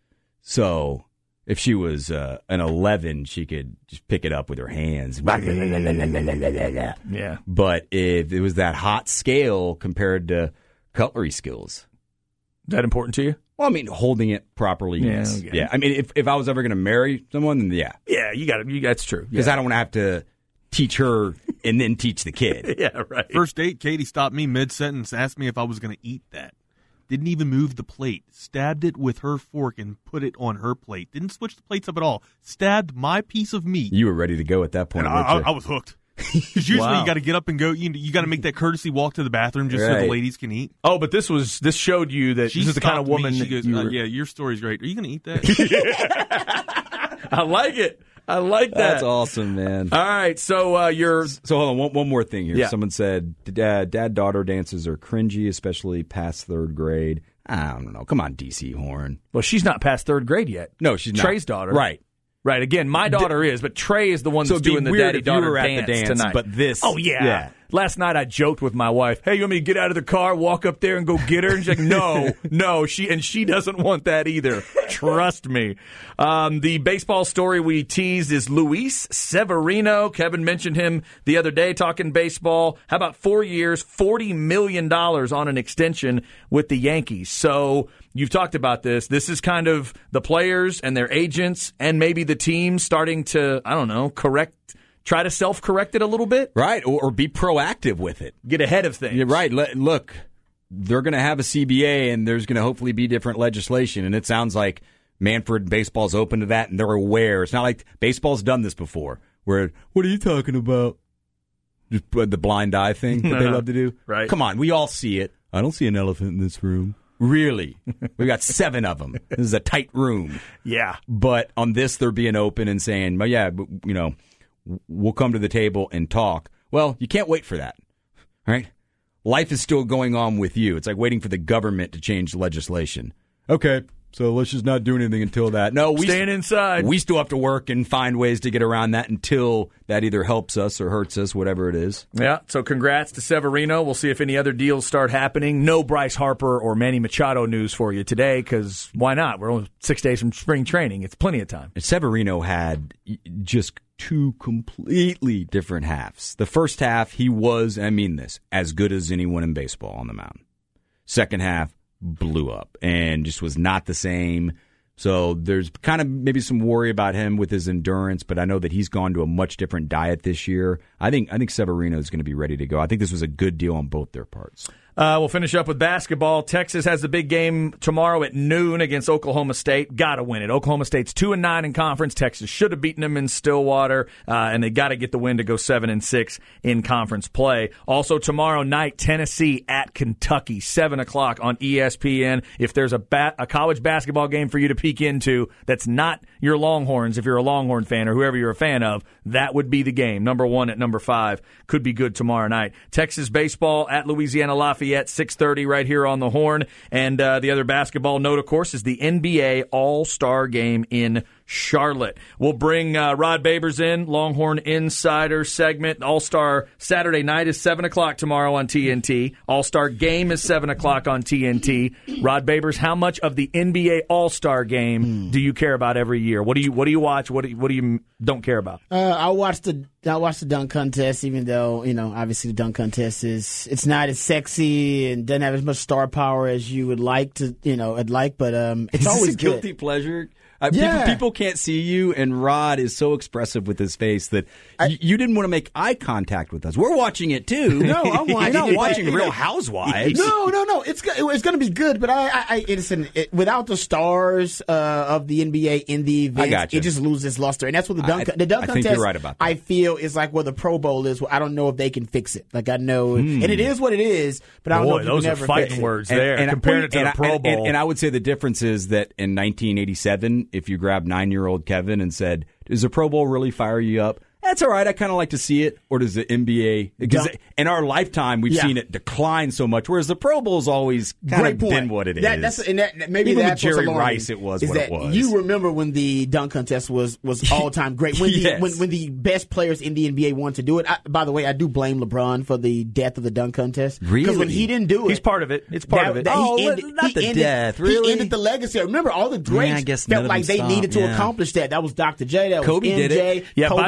So if she was uh, an eleven, she could just pick it up with her hands. Yeah. But if it was that hot scale compared to cutlery skills, Is that important to you? well, I mean, holding it properly. Yeah, yes. okay. Yeah. I mean, if if I was ever going to marry someone, then yeah, Yeah, you got it. You, that's true. because Yeah. I don't want to have to teach her and then teach the kid. Yeah, right. First date, Katie stopped me mid-sentence, asked me if I was going to eat that. Didn't even move the plate. Stabbed it with her fork and put it on her plate. Didn't switch the plates up at all. Stabbed my piece of meat. You were ready to go at that point. And I, I, I was hooked. Because usually Wow. you got to get up and go. You, you got to make that courtesy walk to the bathroom just so Right. the ladies can eat. Oh, but this was this showed you that She this is the kind of stopped me. woman She that goes, you uh, were- yeah, your story's great. Are you going to eat that? I like it. I like that. That's awesome, man. All right, so uh, you're So hold on, one, one more thing here. Yeah. Someone said dad, dad-daughter dances are cringy, especially past third grade. I don't know. Come on, D C Horn. well, she's not past third grade yet. No, she's not. Trey's daughter, Right. Right. Again, my daughter is, but Trey is the one So that's it'd be doing the weird daddy if you daughter were at dance, the dance, tonight. but this- Oh yeah. yeah. Last night I joked with my wife, "Hey, you want me to get out of the car, walk up there, and go get her?" And she's like, "No, no." She and she doesn't want that either. Trust me. Um, the baseball story we teased is Luis Severino. Kevin mentioned him the other day talking baseball. How about four years, forty million dollars on an extension with the Yankees? So you've talked about this. This is kind of the players and their agents and maybe the team starting to, I don't know, correct. Try to self-correct it a little bit? Right, or, or be proactive with it. Get ahead of things. You're right. Let, look, they're going to have a C B A, and there's going to hopefully be different legislation. And it sounds like Manfred Baseball's open to that, and they're aware. It's not like baseball's done this before, where, what are you talking about? Just the blind eye thing that they love to do? Right. Come on, we all see it. I don't see an elephant in this room. Really? We've got seven of them. This is a tight room. Yeah. But on this, they're being open and saying, well, yeah, but, you know, we'll come to the table and talk. Well, you can't wait for that, right? Life is still going on with you. It's like waiting for the government to change legislation. Okay, so let's just not do anything until that. No, we Staying inside. We still have to work and find ways to get around that until that either helps us or hurts us, whatever it is. Yeah, so congrats to Severino. We'll see if any other deals start happening. No Bryce Harper or Manny Machado news for you today, because why not? We're only six days from spring training. It's plenty of time. And Severino had just two completely different halves. The first half, he was, I mean this, as good as anyone in baseball on the mound. Second half, blew up and just was not the same. So there's kind of maybe some worry about him with his endurance, but I know that he's gone to a much different diet this year. I think I think Severino is going to be ready to go. I think this was a good deal on both their parts. Uh, we'll finish up with basketball. Texas has the big game tomorrow at noon against Oklahoma State. Got to win it. Oklahoma State's two and nine in conference. Texas should have beaten them in Stillwater, uh, and they got to get the win to go seven and six in conference play. Also tomorrow night, Tennessee at Kentucky, seven o'clock on E S P N. If there's a ba- a college basketball game for you to peek into that's not your Longhorns, if you're a Longhorn fan or whoever you're a fan of, that would be the game. Number one at number five could be good tomorrow night. Texas baseball at Louisiana Lafayette, six thirty right here on the Horn. And uh, the other basketball note, of course, is the N B A All-Star Game in Charlotte. We'll bring uh, Rod Babers in, Longhorn Insider segment. All-Star Saturday night is seven o'clock tomorrow on T N T. All-Star Game is seven o'clock on T N T. Rod Babers, how much of the N B A All-Star Game mm. do you care about every year? What do you What do you watch? What do you, what do you don't care about? Uh, I watch the I watch the dunk contest, even though you know obviously the dunk contest is it's not as sexy and doesn't have as much star power as you would like to you know I'd like, but um, it's is always this a guilty good. pleasure. Uh, Yeah. people, people can't see you, and Rod is so expressive with his face that I- y- you didn't want to make eye contact with us. We're watching it too. No, I'm watching You're not it. watching But- Real Housewives. No, no, no. It's go- it's going to be good, but I, I, I it's an, it, without the stars uh, of the N B A in the event, gotcha. it just loses luster, and that's what the dunk I- the dunk I think contest. you're right about that. I feel is like where the Pro Bowl is. Where I don't know if they can fix it. Like I know, Hmm. and it is what it is, but I don't know Boy, if you those can are ever fighting fix it. words there. Comparing it to and the I- Pro and- Bowl. And, and I would say the difference is that in nineteen eighty-seven, if you grabbed nine-year-old Kevin and said, "Does the Pro Bowl really fire you up?" That's all right. I kind of like to see it. Or does the N B A? Because Dunk. in our lifetime, we've Yeah. seen it decline so much, whereas the Pro Bowl's always kind Great of point. been what it is. That, That's, and that, maybe Even with that's what's Jerry alarming, Rice, it was is what that it was. You remember when the dunk contest was was all time great when the Yes. when, when the best players in the N B A wanted to do it. I, by the way, I do blame LeBron for the death of the dunk contest. Because when Really? he didn't do it, He's part of it. It's part that- of it. that he Oh, ended- not he the ended- death, really? He ended the legacy. Remember, all the greats I guess none felt of like them they needed to stopped, yeah. accomplish that. That was Doctor J. That was Kobe M J. did it. Yeah, Kobe by the did way,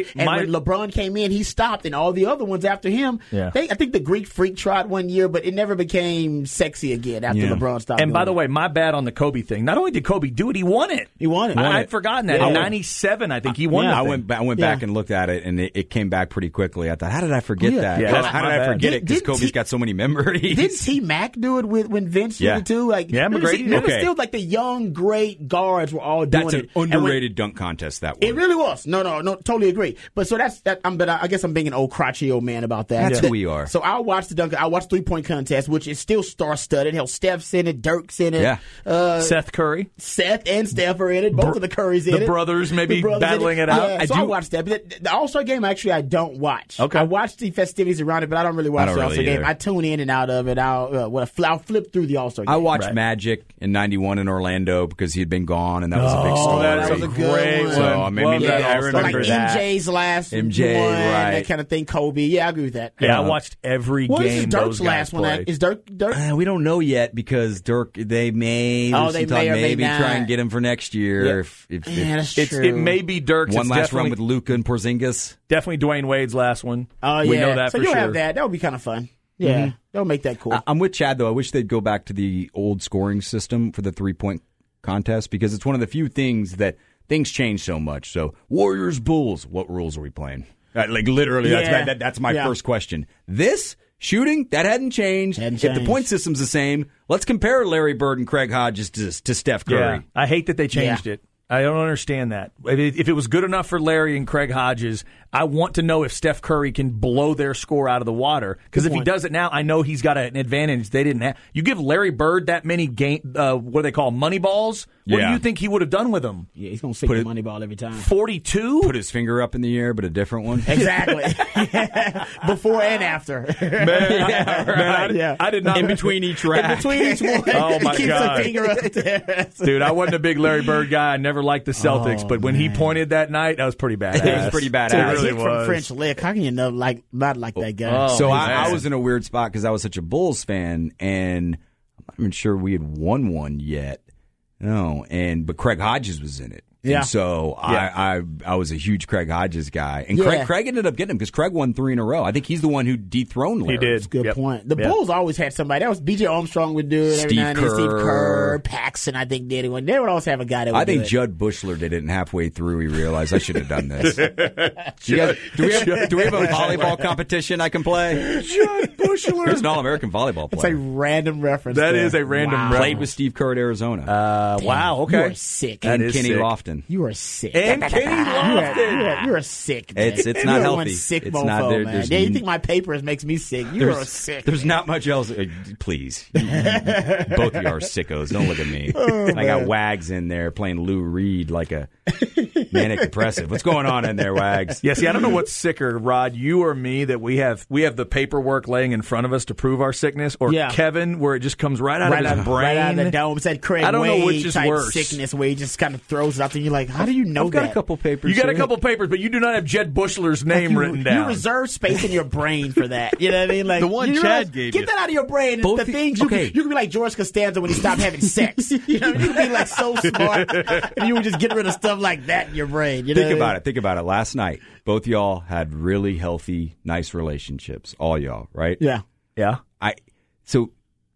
And my- when LeBron came in, he stopped, and all the other ones after him, Yeah. they, I think the Greek Freak tried one year, but it never became sexy again after Yeah. LeBron stopped. And by doing the it. way, my bad on the Kobe thing. Not only did Kobe do it, he won it. He won it. I, Won I'd it. forgotten that. Yeah. In ninety-seven, I think he won Yeah. the I thing. went ba- I went Yeah. back and looked at it, and it, it came back pretty quickly. I thought, how did I forget Yeah. that? Yeah, how that's how my did I bad. forget it? Did- Because didn't Kobe's he- got so many memories. Didn't T Mac do it with when Vince Yeah. did it too? Like, Yeah, it was- McGrady It did. was Okay. still like the young, great guards were all doing That's an it. And when- underrated dunk contest. That one. It really was. No, no, no. Totally agree. But so that's that. I'm, but I, I guess I'm being an old crotchety old man about that. That's who we are. So I watched the dunk. I watched three point contest, which is still star studded. Hell, Steph's in it, Dirk's in it. Yeah. Uh, Seth Curry. Seth and Steph are in it. Both Br- of the Currys in the it. brothers maybe The brothers in battling it out. Yeah, I so I, do- watched that. But the, the All Star game, actually, I don't watch. Okay. I watch the festivities around it, but I don't really watch don't the All really Star game. either. I tune in and out of it. I'll, uh, well, I'll flip through the All Star game. I watched Right. Magic in ninety-one in Orlando because he had been gone, and that was a big Oh, story. that was a good great one. So, I mean, Love yeah, that I All-Star remember like game. that. M J's last M J, one, right. that kind of thing. Kobe. Yeah, I agree with that. Yeah, I watched every What game is Dirk's those guys last one? played. Is Dirk Dirk? Uh, we don't know yet because Dirk. They may. Oh, there's they some talk may or may maybe not. try and get him for next year. Yeah. If, if, if Yeah, that's It's, true. it may be Dirk's. one It's last run definitely- with Luka and Porzingis. Definitely Dwayne Wade's last one. Oh yeah, We know that so for you'll sure. have that. That would be kind of fun. Yeah, they'll make that cool. I, I'm with Chad though. I wish they'd go back to the old scoring system for the three point contest because it's one of the few things that things change so much. So Warriors Bulls, what rules are we playing? Uh, like literally, Yeah. that's that, that's my Yeah. first question. This shooting that hadn't changed. Hadn't if the changed. point system's the same, let's compare Larry Bird and Craig Hodges to, to Steph Curry. Yeah, I hate that they changed Yeah. it. I don't understand that. If it, if it was good enough for Larry and Craig Hodges, I want to know if Steph Curry can blow their score out of the water. Because if he point. does it now, I know he's got an advantage they didn't have. You give Larry Bird that many game, uh, what do they call them, money balls? What Yeah. do you think he would have done with them? yeah, he's gonna sink Put the it- money ball every time. forty-two? Put his finger up in the air, but a different one. Exactly. Before and after. Man, I, Yeah, man, I, yeah. I did not. In between each rack. In between each one, Oh, my he keeps God. a finger up there. Dude, I wasn't a big Larry Bird guy. I never liked the Celtics, Oh, but when he man. pointed that night, that was pretty badass. It was pretty badass. It Dude, really hit from was. French lick. How can you know like not like that guy? Oh, So man. I, I was in a weird spot because I was such a Bulls fan, and I'm not even sure we had won one yet. No, and but Craig Hodges was in it. Yeah. And so Yeah. I, I I was a huge Craig Hodges guy, and Yeah. Craig Craig ended up getting him because Craig won three in a row. I think he's the one who dethroned Larry. He did. Good Yep. point. The Yep. Bulls always had somebody. That was B J Armstrong would do it every Steve now and then. Steve Kerr. Kerr, Paxson, I think did it. When they would always have a guy that would I think do it. Judd Bushler did it, and halfway through he realized I should have done this. Do, you guys, do we have do we have a volleyball competition I can play? Judd Bushler. Here's an All-American volleyball It's a player. random reference. That there. is a random wow. reference. Played with Steve Kerr at Arizona. Uh, wow, okay. You are sick. That and is Kenny sick. Lofton. You are sick. And Kenny You are, Lofton. you are, you are sick. Man. It's- it's you not are healthy. One sick It's mofo, not there- man. there's Yeah, you n- think my papers makes me sick? You are sick. There's man. not much else. Uh, please. Both of you are sickos. Don't look at me. Oh, I got Wags in there playing Lou Reed like a manic depressive. What's going on in there, Wags? Yeah, see, I don't know what's sicker, Rod, you or me, that we have we have the paperwork laying in front of us to prove our sickness, or Yeah. Kevin, where it just comes right out Right of his out, brain. right out of the dome. It's that Craig I don't know Wade which is type worse. sickness where he just kind of throws it out there. And you're like, how do you know I've got that? a couple papers. You got a here. couple papers, but you do not have Jed Bushler's name you, written down. You reserve space in your brain for that. You know what I mean? Like The one you Chad realize- gave Get you. that out of your brain. Both the the- things you, okay. can, you can be like George Costanza when he stopped having sex. You know, you can be like so smart, and you would just get rid of stuff like that in your brain. You know Think about it. Think about it. Last night, both y'all had really healthy, nice relationships. All y'all, right? Yeah. Yeah. I so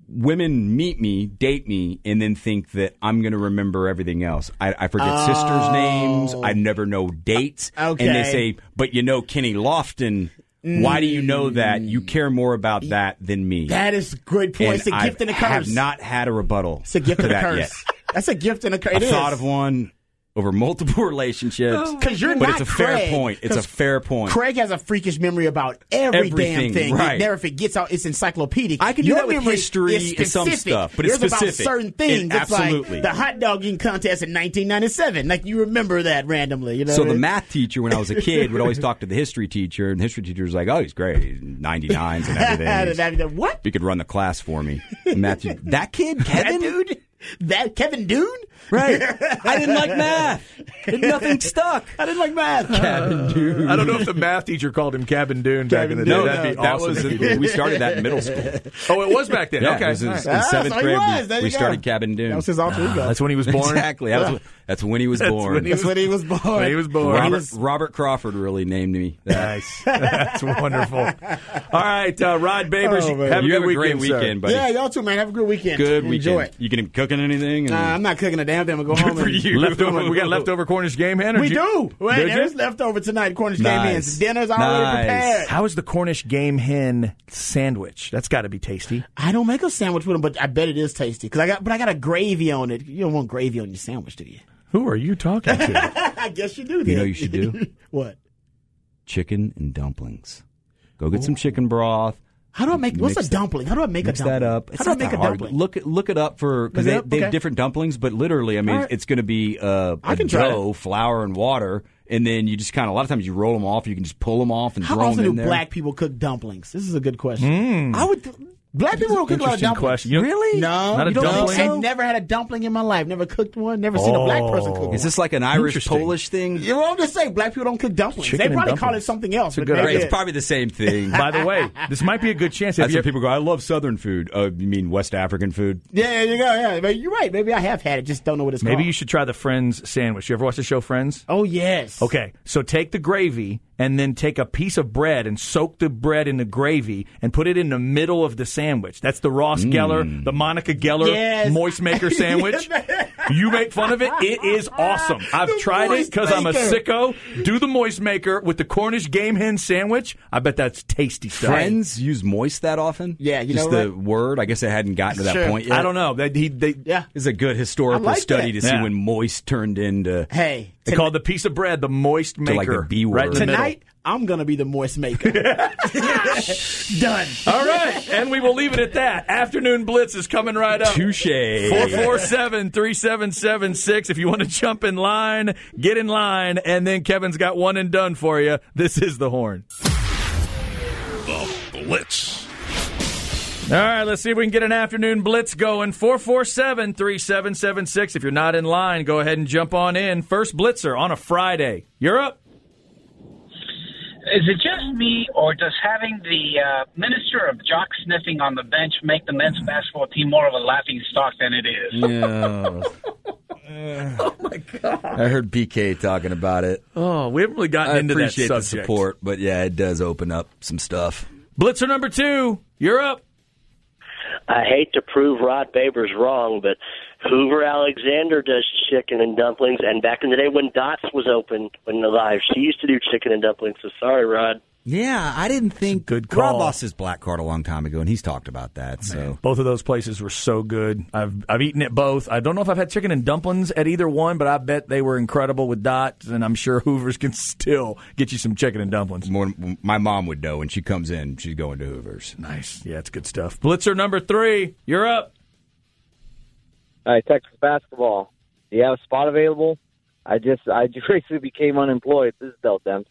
women meet me, date me, and then think that I'm going to remember everything else. I, I forget Oh. sisters' names. I never know dates. Okay. And they say, but you know Kenny Lofton. Why do you know that? You care more about that than me. That is a good point. and It's a I gift and a have curse. not had a rebuttal. It's a gift to and a that curse. yet. That's a gift and a curse. I've It is. thought of one over multiple relationships. Because you're but not it's a Craig. fair point. It's a 'Cause fair point. Craig has a freakish memory about every Everything, damn thing. right. It never forgets out. It's encyclopedic. I can do Your that with memory history is and some specific. stuff, but it's Yours specific. about certain It- things. It's absolutely. like the hot dog eating contest in nineteen ninety-seven. Like you remember that randomly. You know. So what I the mean? math teacher, when I was a kid, would always talk to the history teacher, and the history teacher was like, "Oh, he's great, he's ninety-nines and everything. What? He could run the class for me." The math teacher, that kid, That Kevin, dude? That Kevin Dune? Right. I didn't like math. Nothing stuck. I didn't like math. Cabin Dune. I don't know if the math teacher called him Cabin Dune back in the day. No, That'd be that awesome. was if he did. we started that in middle school. Oh, it was back then. Yeah, okay. it was in, All right. in Ah, seventh so he grade. was. We, There we you go. started Cabin Dune. That was his alter ego. That's when he was born. Exactly. That was, that's when he was born. when he That's when he was born. When he was born. Robert, He was- Robert Crawford really named me that. Nice. That's wonderful. All right, uh, Rod Babers, Oh, man. have a You good have a weekend, great sir. weekend, buddy. Yeah, y'all too, man. Have a good weekend. Good Enjoy weekend. it. You can cooking anything? Nah, I'm not cooking a damn thing. I'm going to go home for and you. Leftover, we got leftover Cornish game hen? Or We did you- do. Wait, Did there's you? leftover tonight. Cornish game Nice. hens. Dinner's already Nice. prepared. How is the Cornish game hen sandwich? That's got to be tasty. I don't make a sandwich with them, but I bet it is tasty. Cause I got, but I got a gravy on it. You don't want gravy on your sandwich, do you? Who are you talking to? I guess you do. You then. know what you should do? What? Chicken and dumplings. Go get some chicken broth. How do I make? What's Mix a dumpling? How do I make Mix a dumpling? that up. How It's do I not make that a hard. dumpling? Look it look it up for because Look it they, up? they have Okay. different dumplings, but literally, I mean, All right. it's going to be uh, I a can try dough, flour, and water, and then you just kind of a lot of times you roll them off. You can just pull them off and How throw often them do in there. black people cook dumplings? This is a good question. I would. Th- black people don't cook a lot of Interesting dumplings. question. You don't- Really? No, Not a you don't dumpling? think so? I've never had a dumpling in my life. Never cooked one. Never seen a black person cook one. Is this like an Irish Interesting. Polish thing? You know what I'm just saying? Black people don't cook dumplings. Chicken they and probably call dumplings. it something else. It's a but good maybe Right, idea. it's probably the same thing. By the way, this might be a good chance. Have That's you what ever- people go. I love Southern food. Uh, you mean West African food? Yeah, there you go. Yeah, but you're right. Maybe I have had it. Just don't know what it's Maybe called. you should try the Friends sandwich. You ever watch the show Friends? Oh yes. Okay, so take the gravy and then take a piece of bread and soak the bread in the gravy and put it in the middle of the sandwich. That's the Ross Geller, the Monica Geller Yes. moist maker sandwich. You make fun of it. It is awesome. I've The tried it moist because I'm a maker. sicko. Do the moist maker with the Cornish game hen sandwich. I bet that's tasty stuff. Friends use moist that often? Yeah, you just know the what? word. I guess it hadn't gotten to that Sure. point yet. I don't know. They, he, they, Yeah. It's a good historical I like study that. to see Yeah. when moist turned into. Hey, they ton- call the piece of bread the moist maker. like the B Right in word. the middle. tonight I'm gonna be the moist maker. Done. All right, and we will leave it at that. Afternoon Blitz is coming right up. Touche. four four seven, three seven seven six. If you want to jump in line, get in line. And then Kevin's got one and done for you. This is The Horn. The Blitz. All right, let's see if we can get an afternoon blitz going. four four seven, three seven seven six. If you're not in line, go ahead and jump on in. First blitzer on a Friday. You're up. Is it just me, or does having the uh, minister of jock sniffing on the bench make the men's basketball team more of a laughing stock than it is? Yeah. Oh my god! I heard P K talking about it. Oh, we haven't really gotten I into that appreciate the subject. support, but yeah, it does open up some stuff. Blitzer number two. You're up. I hate to prove Rod Babers wrong, but Hoover Alexander does chicken and dumplings, and back in the day when Dots was open, when alive, she used to do chicken and dumplings, so sorry, Rod. Yeah, I didn't think Good Rob call. lost his black card a long time ago, and he's talked about that. So Both of those places were so good. I've I've eaten at both. I don't know if I've had chicken and dumplings at either one, but I bet they were incredible with Dots, and I'm sure Hoover's can still get you some chicken and dumplings. More, my mom would know when she comes in, she's going to Hoover's. Nice. Yeah, it's good stuff. Blitzer number three. You're up. All right, Texas basketball. Do you have a spot available? I just I just recently became unemployed. This is Del Demps.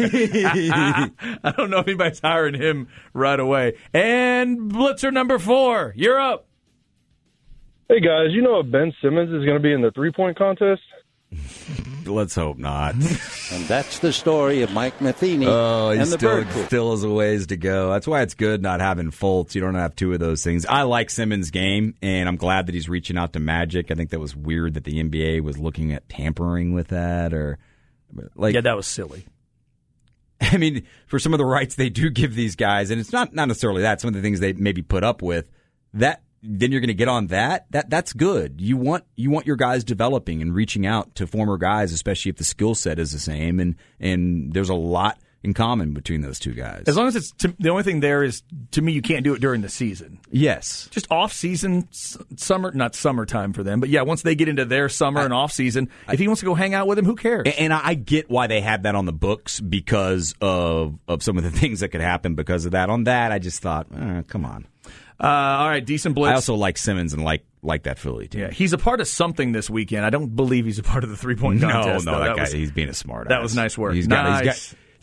I don't know if anybody's hiring him right away. And Blitzer number four. You're up. Hey, guys, you know if Ben Simmons is going to be in the three-point contest? Let's hope not. And that's the story of Mike Matheny Oh, he and the still, Bird Pool. still has a ways to go. That's why it's good not having Fultz. You don't have two of those things. I like Simmons' game, and I'm glad that he's reaching out to Magic. I think that was weird that the N B A was looking at tampering with that, or like Yeah, that was silly. I mean, for some of the rights they do give these guys, and it's not not necessarily that. Some of the things they maybe put up with, that then you're going to get on that. That that's good. You want you want your guys developing and reaching out to former guys, especially if the skill set is the same, and and there's a lot in common between those two guys. As long as it's to, the only thing there is, to me, you can't do it during the season. Yes. Just off season, s- summer, not summertime for them, but yeah, once they get into their summer and off season, if he wants to go hang out with him, who cares? And, and I get why they have that on the books because of of some of the things that could happen because of that. On that, I just thought, eh, come on. Uh, all right, decent blitz. I also like Simmons and like like that Philly team. Yeah, he's a part of something this weekend. I don't believe he's a part of the three point No, contest. no, though. that, that guy, was, he's being a smart That ass. was nice work. He's got, nice. he's got,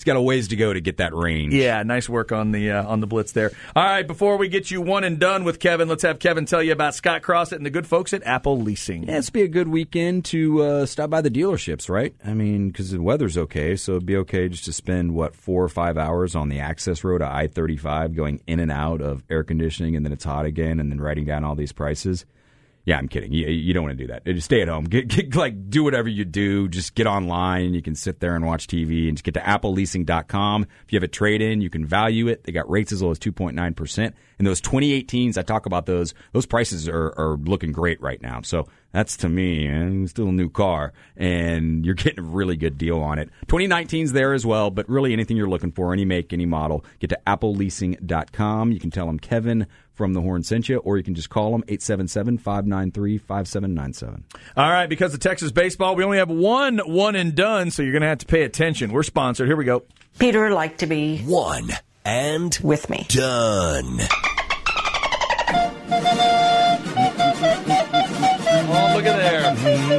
he's got a ways to go to get that range. Yeah, nice work on the uh, on the blitz there. All right, before we get you one and done with Kevin, let's have Kevin tell you about Scott Crossett and the good folks at Apple Leasing. Yeah, it's be a good weekend to uh, stop by the dealerships, right? I mean, because the weather's okay, so it'd be okay just to spend, what, four or five hours on the access road to I thirty-five going in and out of air conditioning, and then it's hot again, and then writing down all these prices. Yeah, I'm kidding. You, you don't want to do that. Just stay at home. Get, get, like, do whatever you do. Just get online. You can sit there and watch T V. And just get to apple leasing dot com. If you have a trade-in, you can value it. They got rates as low as two point nine percent. And those twenty eighteens, I talk about those. Those prices are, are looking great right now. So that's, to me, eh, still a new car. And you're getting a really good deal on it. twenty nineteen's there as well. But really anything you're looking for, any make, any model, get to apple leasing dot com. You can tell them Kevin from the Horn sent you, or you can just call them eight seven seven, five nine three, five seven nine seven. All right, because of Texas baseball, we only have one one and done, so you're going to have to pay attention. We're sponsored. Here we go. Peter liked to be one and with me. Done. Oh, look at there.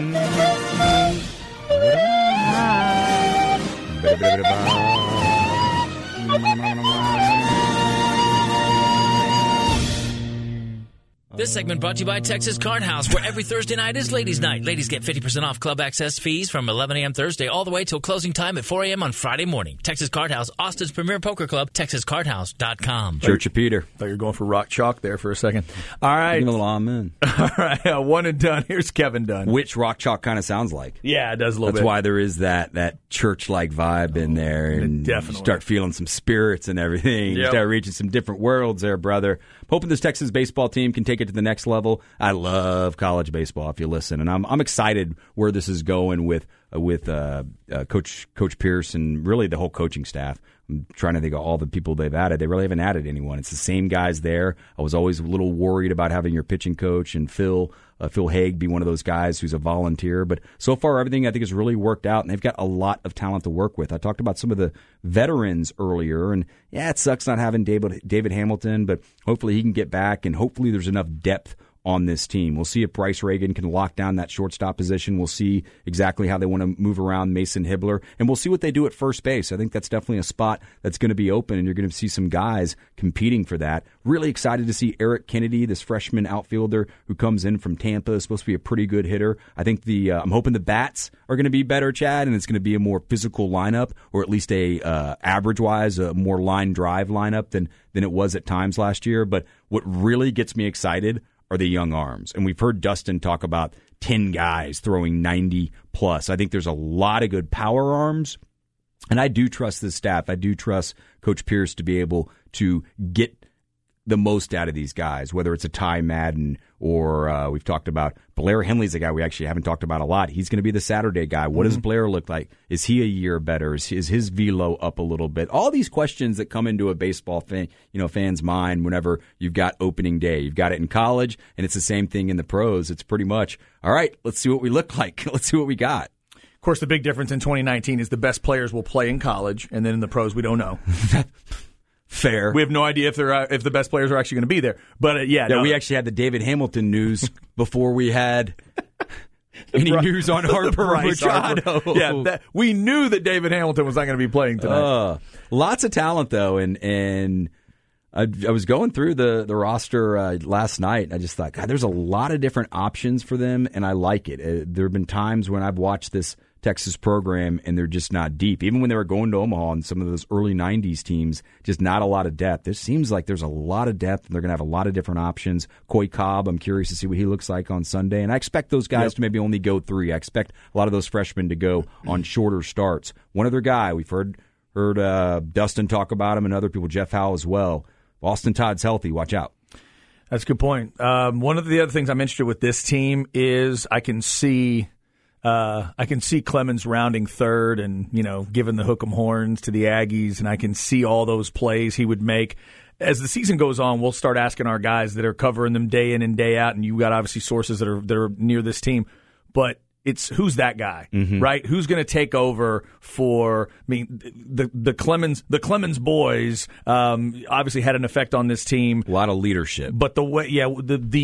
This segment brought to you by Texas Card House, where every Thursday night is Ladies' Night. Ladies get fifty percent off club access fees from eleven a.m. Thursday all the way till closing time at four a.m. on Friday morning. Texas Card House, Austin's premier poker club, texas card house dot com. Church of Peter. Thought you were going for rock chalk there for a second. All right. Give a little amen. All right, uh, one and done. Here's Kevin Dunn. Which rock chalk kind of sounds like. Yeah, it does a little That's bit. That's why there is that, that church-like vibe in there. And definitely. You start feeling some spirits and everything. Yep. You start reaching some different worlds there, brother. I'm hoping this Texas baseball team can take it to the next level. I love college baseball, if you listen, and I'm I'm excited where this is going with uh, with uh, uh, Coach Coach Pierce and really the whole coaching staff. I'm trying to think of all the people they've added. They really haven't added anyone. It's the same guys there. I was always a little worried about having your pitching coach and Phil uh, Phil Haig be one of those guys who's a volunteer. But so far, everything I think has really worked out, and they've got a lot of talent to work with. I talked about some of the veterans earlier, and yeah, it sucks not having David David Hamilton, but hopefully he can get back, and hopefully there's enough depth on this team. We'll see if Bryce Reagan can lock down that shortstop position. We'll see exactly how they want to move around Mason Hibbler, and we'll see what they do at first base. I think that's definitely a spot that's going to be open, and you're going to see some guys competing for that. Really excited to see Eric Kennedy, this freshman outfielder who comes in from Tampa, is supposed to be a pretty good hitter. I think the uh, I'm hoping the bats are going to be better, Chad, and it's going to be a more physical lineup, or at least a uh, average-wise, a more line drive lineup than than it was at times last year. But what really gets me excited are the young arms. And we've heard Dustin talk about ten guys throwing ninety plus. I think there's a lot of good power arms. And I do trust this staff. I do trust Coach Pierce to be able to get the most out of these guys, whether it's a Ty Madden or uh, we've talked about Blair Henley's a guy we actually haven't talked about a lot. He's going to be the Saturday guy. What mm-hmm. does Blair look like? Is he a year better? Is, is his velo up a little bit? All these questions that come into a baseball fan, you know, fan's mind whenever you've got opening day. You've got it in college, and it's the same thing in the pros. It's pretty much, all right, let's see what we look like. Let's see what we got. Of course, the big difference in twenty nineteen is the best players will play in college, and then in the pros, we don't know. Fair. We have no idea if they're uh, if the best players are actually going to be there. But uh, yeah, yeah no. we actually had the David Hamilton news before we had any Bri- news on Harper Machado. Yeah, that, we knew that David Hamilton was not going to be playing tonight. Uh, lots of talent though, and and I, I was going through the the roster uh, last night. And I just thought, God, there's a lot of different options for them, and I like it. Uh, there have been times when I've watched this Texas program, and they're just not deep. Even when they were going to Omaha and some of those early nineties teams, just not a lot of depth. It seems like there's a lot of depth, and they're going to have a lot of different options. Coy Cobb, I'm curious to see what he looks like on Sunday, and I expect those guys yep. to maybe only go three. I expect a lot of those freshmen to go on shorter starts. One other guy, we've heard heard uh, Dustin talk about him and other people, Jeff Howe as well. Austin Todd's healthy. Watch out. That's a good point. Um, one of the other things I'm interested with this team is I can see – Uh, I can see Clemens rounding third and, you know, giving the hook 'em horns to the Aggies, and I can see all those plays he would make. As the season goes on, we'll start asking our guys that are covering them day in and day out, and you've got obviously sources that are that are near this team, but it's who's that guy, mm-hmm. right? Who's going to take over for? I mean, the the Clemens the Clemens boys um, obviously had an effect on this team. A lot of leadership, but the way, yeah, the the the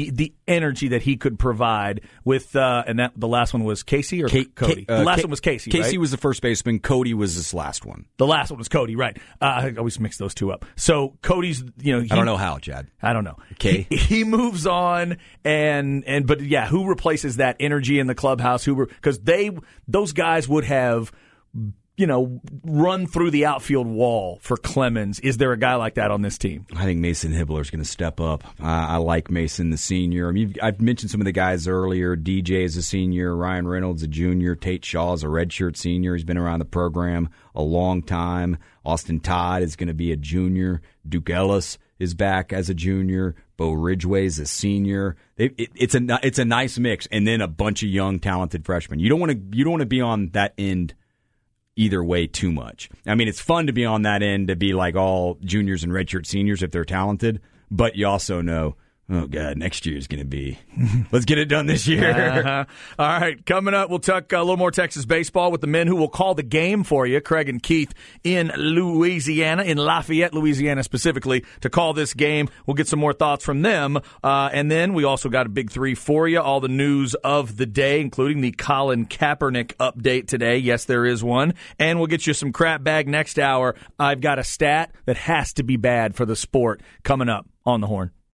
energy that he could provide with, uh, and that the last one was Casey or Ka- Cody? Ka- uh, the last Ka- one was Casey, Casey right? was the first baseman. Cody was this last one. The last one was Cody, right. Uh, I always mix those two up. So Cody's, you know. He, I don't know how, Chad. I don't know. Okay. He, he moves on, and, and but yeah, who replaces that energy in the clubhouse? Who Because they, those guys would have, you know, run through the outfield wall for Clemens. Is there a guy like that on this team? I think Mason Hibbler is going to step up. Uh, I like Mason, the senior. I mean, I've mentioned some of the guys earlier. D J is a senior. Ryan Reynolds, a junior. Tate Shaw is a redshirt senior. He's been around the program a long time. Austin Todd is going to be a junior. Duke Ellis is back as a junior. Bo Ridgway is a senior. They, it, it's a it's a nice mix, and then a bunch of young, talented freshmen. You don't want to you don't want to be on that end either way too much. I mean, it's fun to be on that end, to be like all juniors and redshirt seniors if they're talented, but you also know, oh, God, next year is going to be, let's get it done this year. Uh-huh. All right, coming up, we'll talk a little more Texas baseball with the men who will call the game for you, Craig and Keith in Louisiana, in Lafayette, Louisiana specifically, to call this game. We'll get some more thoughts from them. Uh, and then we also got a big three for you, all the news of the day, including the Colin Kaepernick update today. Yes, there is one. And we'll get you some crap bag next hour. I've got a stat that has to be bad for the sport coming up on the Horn.